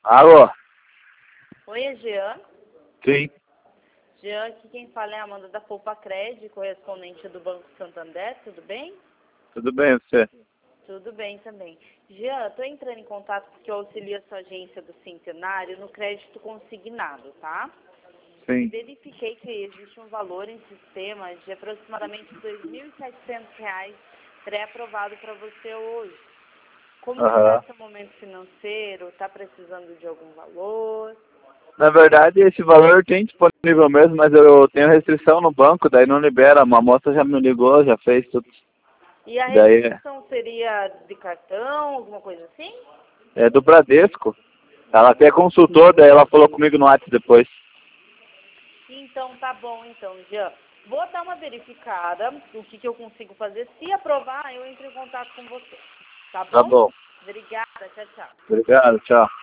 Alô? Oi, é Jean. Sim. Jean, aqui quem fala é a Amanda da Poupa Cred, correspondente do Banco Santander, tudo bem? Tudo bem, você? Tudo bem também. Jean, estou entrando em contato porque eu auxilio a sua agência do Centenário no crédito consignado, tá? E Sim. verifiquei que existe um valor em sistema de aproximadamente R$ 2.700 pré-aprovado para você hoje. Como que está Aham. seu momento financeiro? Está precisando de algum valor? Na verdade, esse valor tem disponível mesmo, mas eu tenho restrição no banco, daí não libera. Uma moça já me ligou, já fez tudo. E a Daí restrição seria de cartão, alguma coisa assim? é do Bradesco. Ela até consultou, daí ela falou comigo no WhatsApp depois. Então, tá bom, então, Jean. Vou dar uma verificada o que eu consigo fazer. Se aprovar, eu entro em contato com você. Tá Tá bom? bom. Obrigada, tchau, tchau. Obrigado, tchau.